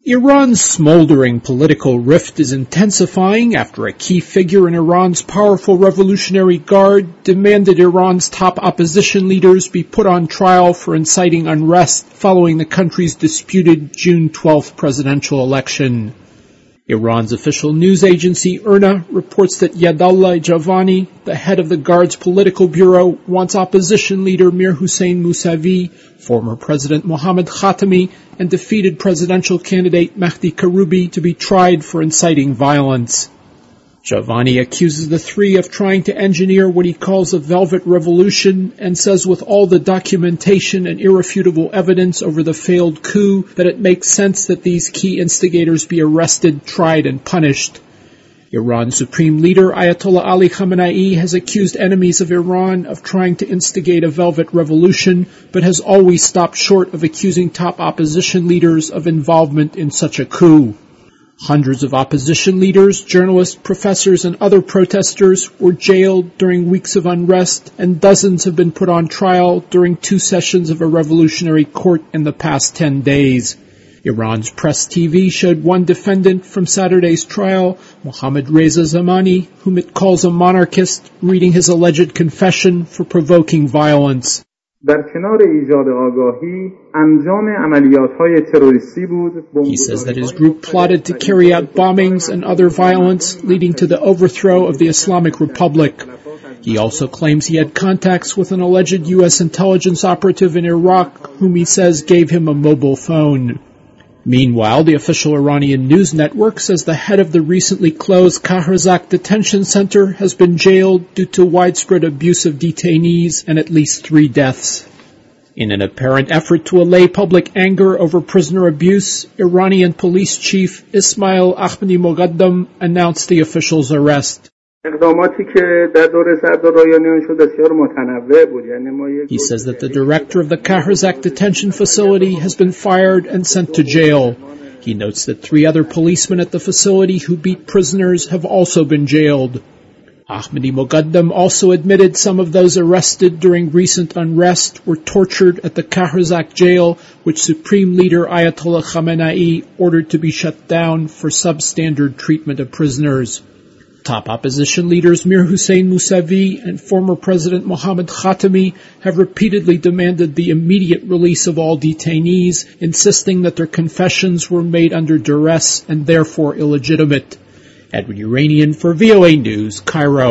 Iran's smoldering political rift is intensifying after a key figure in Iran's powerful Revolutionary Guard demanded Iran's top opposition leaders be put on trial for inciting unrest following the country's disputed June 12th presidential election. Iran's official news agency IRNA reports that Yadallah Javani, the head of the Guard's political bureau, wants opposition leader Mir Hossein Mousavi, former President Mohammad Khatami, and defeated presidential candidate Mahdi Karoubi to be tried for inciting violence. Javani accuses the three of trying to engineer what he calls a velvet revolution and says with all the documentation and irrefutable evidence over the failed coup that it makes sense that these key instigators be arrested, tried, and punished. Iran's supreme leader Ayatollah Ali Khamenei has accused enemies of Iran of trying to instigate a velvet revolution, but has always stopped short of accusing top opposition leaders of involvement in such a coup. Hundreds of opposition leaders, journalists, professors, and other protesters were jailed during weeks of unrest, and dozens have been put on trial during 2 sessions of a revolutionary court in the past 10 days. Iran's Press TV showed one defendant from Saturday's trial, Mohammad Reza Zamani, whom it calls a monarchist, reading his alleged confession for provoking violence. He says that his group plotted to carry out bombings and other violence, leading to the overthrow of the Islamic Republic. He also claims he had contacts with an alleged U.S. intelligence operative in Iraq, whom he says gave him a mobile phone. Meanwhile, the official Iranian news network says the head of the recently closed Kahrizak detention center has been jailed due to widespread abuse of detainees and at least 3 deaths. In an apparent effort to allay public anger over prisoner abuse, Iranian police chief Ismail Ahmadi Moghaddam announced the official's arrest. He says that the director of the Kahrizak detention facility has been fired and sent to jail. He notes that 3 other policemen at the facility who beat prisoners have also been jailed. Ahmadi Moghaddam also admitted some of those arrested during recent unrest were tortured at the Kahrizak jail, which Supreme Leader Ayatollah Khamenei ordered to be shut down for substandard treatment of prisoners. Top opposition leaders Mir Hossein Mousavi and former President Mohammad Khatami have repeatedly demanded the immediate release of all detainees, insisting that their confessions were made under duress and therefore illegitimate. Edward Uranian for VOA News, Cairo.